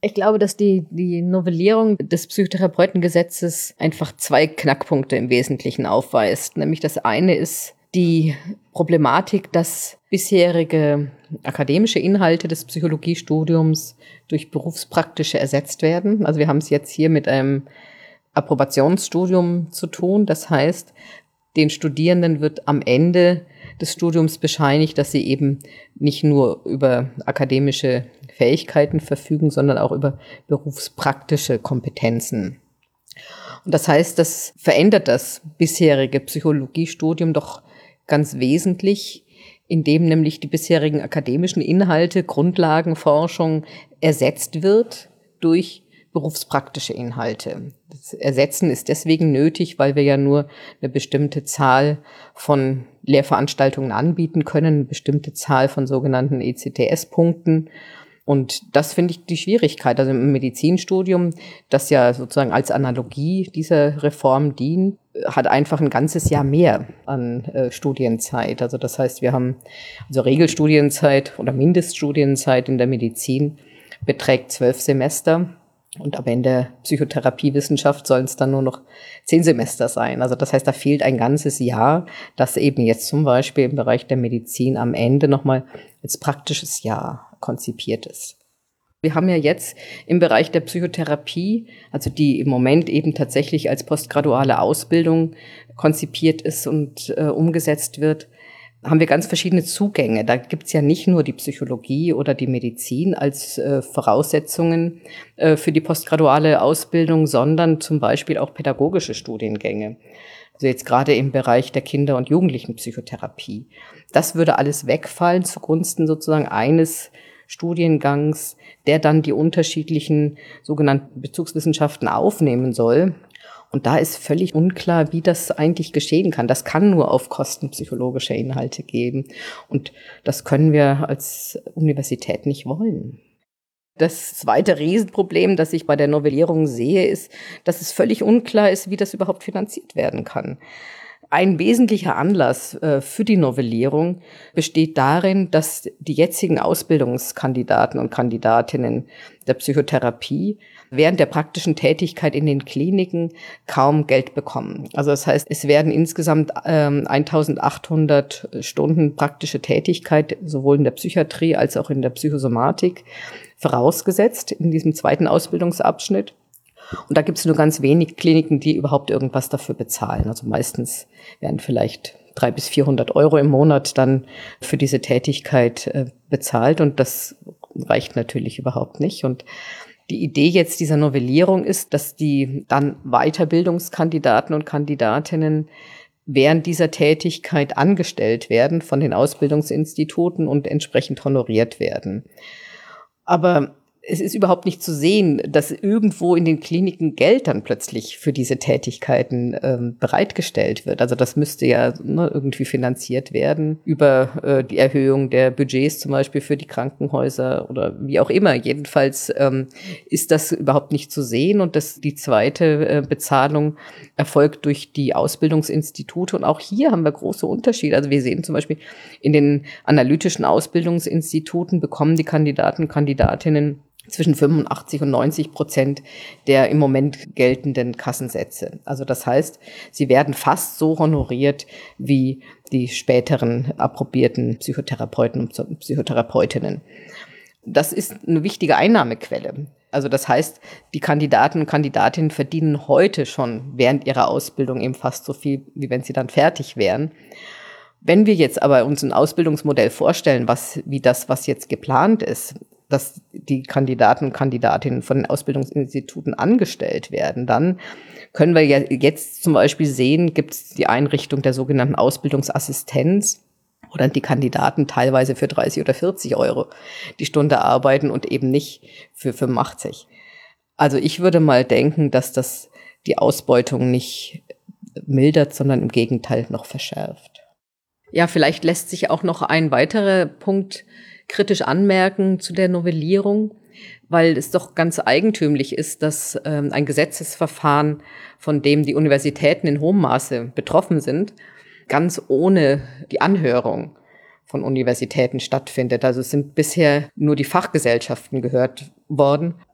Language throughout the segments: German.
Ich glaube, dass die Novellierung des Psychotherapeutengesetzes einfach zwei Knackpunkte im Wesentlichen aufweist. Nämlich das eine ist die Problematik, dass bisherige akademische Inhalte des Psychologiestudiums durch berufspraktische ersetzt werden. Also wir haben es jetzt hier mit einem Approbationsstudium zu tun. Das heißt, den Studierenden wird am Ende des Studiums bescheinigt, dass sie eben nicht nur über akademische Fähigkeiten verfügen, sondern auch über berufspraktische Kompetenzen. Und das heißt, das verändert das bisherige Psychologiestudium doch ganz wesentlich, indem nämlich die bisherigen akademischen Inhalte, Grundlagenforschung ersetzt wird durch berufspraktische Inhalte. Das Ersetzen ist deswegen nötig, weil wir ja nur eine bestimmte Zahl von Lehrveranstaltungen anbieten können, eine bestimmte Zahl von sogenannten ECTS-Punkten. Und das finde ich die Schwierigkeit. Also im Medizinstudium, das ja sozusagen als Analogie dieser Reform dient, hat einfach ein ganzes Jahr mehr an Studienzeit. Also das heißt, wir haben also Regelstudienzeit oder Mindeststudienzeit in der Medizin beträgt 12 Semester. Und am Ende der Psychotherapiewissenschaft sollen es dann nur noch 10 Semester sein. Also das heißt, da fehlt ein ganzes Jahr, das eben jetzt zum Beispiel im Bereich der Medizin am Ende nochmal als praktisches Jahr konzipiert ist. Wir haben ja jetzt im Bereich der Psychotherapie, also die im Moment eben tatsächlich als postgraduale Ausbildung konzipiert ist und umgesetzt wird, haben wir ganz verschiedene Zugänge. Da gibt's ja nicht nur die Psychologie oder die Medizin als Voraussetzungen für die postgraduale Ausbildung, sondern zum Beispiel auch pädagogische Studiengänge. Also jetzt gerade im Bereich der Kinder- und Jugendlichenpsychotherapie. Das würde alles wegfallen zugunsten sozusagen eines Studiengangs, der dann die unterschiedlichen sogenannten Bezugswissenschaften aufnehmen soll. Und da ist völlig unklar, wie das eigentlich geschehen kann. Das kann nur auf Kosten psychologischer Inhalte gehen. Und das können wir als Universität nicht wollen. Das zweite Riesenproblem, das ich bei der Novellierung sehe, ist, dass es völlig unklar ist, wie das überhaupt finanziert werden kann. Ein wesentlicher Anlass für die Novellierung besteht darin, dass die jetzigen Ausbildungskandidaten und Kandidatinnen der Psychotherapie während der praktischen Tätigkeit in den Kliniken kaum Geld bekommen. Also das heißt, es werden insgesamt 1800 Stunden praktische Tätigkeit sowohl in der Psychiatrie als auch in der Psychosomatik vorausgesetzt in diesem zweiten Ausbildungsabschnitt. Und da gibt es nur ganz wenig Kliniken, die überhaupt irgendwas dafür bezahlen. Also meistens werden vielleicht 300 bis 400 Euro im Monat dann für diese Tätigkeit bezahlt. Und das reicht natürlich überhaupt nicht. Und die Idee jetzt dieser Novellierung ist, dass die dann Weiterbildungskandidaten und Kandidatinnen während dieser Tätigkeit angestellt werden von den Ausbildungsinstituten und entsprechend honoriert werden. Aber es ist überhaupt nicht zu sehen, dass irgendwo in den Kliniken Geld dann plötzlich für diese Tätigkeiten bereitgestellt wird. Also das müsste ja irgendwie finanziert werden über die Erhöhung der Budgets zum Beispiel für die Krankenhäuser oder wie auch immer. Jedenfalls ist das überhaupt nicht zu sehen und die zweite Bezahlung erfolgt durch die Ausbildungsinstitute. Und auch hier haben wir große Unterschiede. Also wir sehen zum Beispiel in den analytischen Ausbildungsinstituten bekommen die Kandidaten und Kandidatinnen zwischen 85% und 90% der im Moment geltenden Kassensätze. Also das heißt, sie werden fast so honoriert wie die späteren approbierten Psychotherapeuten und Psychotherapeutinnen. Das ist eine wichtige Einnahmequelle. Also das heißt, die Kandidaten und Kandidatinnen verdienen heute schon während ihrer Ausbildung eben fast so viel, wie wenn sie dann fertig wären. Wenn wir jetzt aber uns ein Ausbildungsmodell vorstellen, wie das, was jetzt geplant ist, dass die Kandidaten und Kandidatinnen von den Ausbildungsinstituten angestellt werden, dann können wir ja jetzt zum Beispiel sehen, gibt es die Einrichtung der sogenannten Ausbildungsassistenz, wo dann die Kandidaten teilweise für 30 oder 40 Euro die Stunde arbeiten und eben nicht für 85. Also ich würde mal denken, dass das die Ausbeutung nicht mildert, sondern im Gegenteil noch verschärft. Ja, vielleicht lässt sich auch noch ein weiterer Punkt kritisch anmerken zu der Novellierung, weil es doch ganz eigentümlich ist, dass ein Gesetzesverfahren, von dem die Universitäten in hohem Maße betroffen sind, ganz ohne die Anhörung von Universitäten stattfindet. Also es sind bisher nur die Fachgesellschaften gehört worden.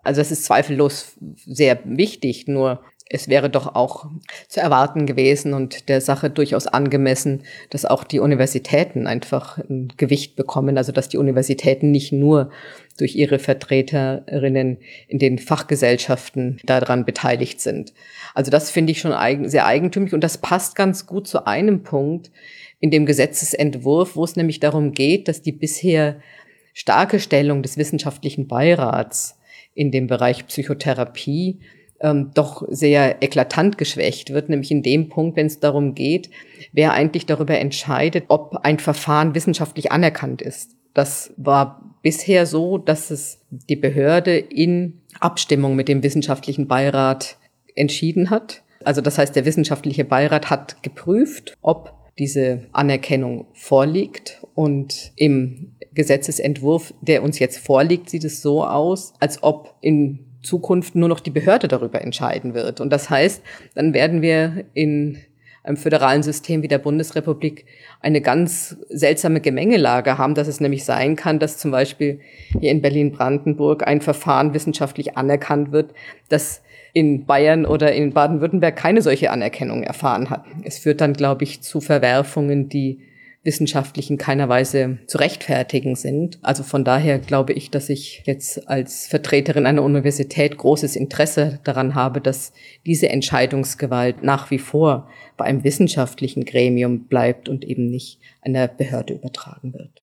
Also das ist zweifellos sehr wichtig, nur es wäre doch auch zu erwarten gewesen und der Sache durchaus angemessen, dass auch die Universitäten einfach ein Gewicht bekommen, also dass die Universitäten nicht nur durch ihre Vertreterinnen in den Fachgesellschaften daran beteiligt sind. Also das finde ich schon sehr eigentümlich und das passt ganz gut zu einem Punkt in dem Gesetzesentwurf, wo es nämlich darum geht, dass die bisher starke Stellung des wissenschaftlichen Beirats in dem Bereich Psychotherapie doch sehr eklatant geschwächt wird, nämlich in dem Punkt, wenn es darum geht, wer eigentlich darüber entscheidet, ob ein Verfahren wissenschaftlich anerkannt ist. Das war bisher so, dass es die Behörde in Abstimmung mit dem wissenschaftlichen Beirat entschieden hat. Also das heißt, der wissenschaftliche Beirat hat geprüft, ob diese Anerkennung vorliegt, und im Gesetzesentwurf, der uns jetzt vorliegt, sieht es so aus, als ob in Zukunft nur noch die Behörde darüber entscheiden wird. Und das heißt, dann werden wir in einem föderalen System wie der Bundesrepublik eine ganz seltsame Gemengelage haben, dass es nämlich sein kann, dass zum Beispiel hier in Berlin-Brandenburg ein Verfahren wissenschaftlich anerkannt wird, das in Bayern oder in Baden-Württemberg keine solche Anerkennung erfahren hat. Es führt dann, glaube ich, zu Verwerfungen, die wissenschaftlich in keiner Weise zu rechtfertigen sind. Also von daher glaube ich, dass ich jetzt als Vertreterin einer Universität großes Interesse daran habe, dass diese Entscheidungsgewalt nach wie vor bei einem wissenschaftlichen Gremium bleibt und eben nicht einer Behörde übertragen wird.